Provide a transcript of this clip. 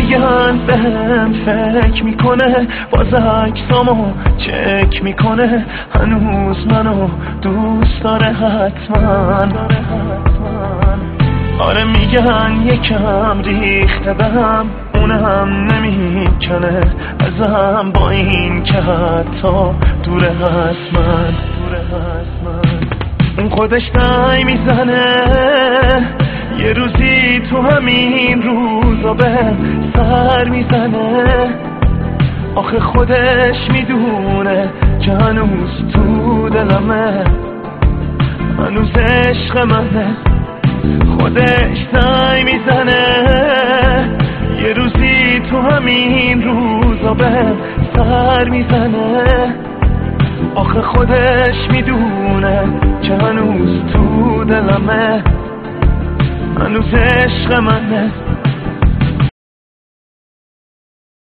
میگن بهم فکر میکنه، باز عکسامو چک میکنه، هنوز منو دوست داره حتما. آره میگن یکم ریخته بهم، اونم نمیکنه ازم، با این که حتی دوره هست من. اون خودش سعی میزنه یه روزی تو همین روزا بهم سر میزنه، آخه خودش میدونه که هنوز تو دلمه، هنوز عشق منه. خودش سعی میزنه یه روزی تو همین روزا بهم سر میزنه، آخه خودش میدونه که هنوز تو دلمه، هنوز عشق منه.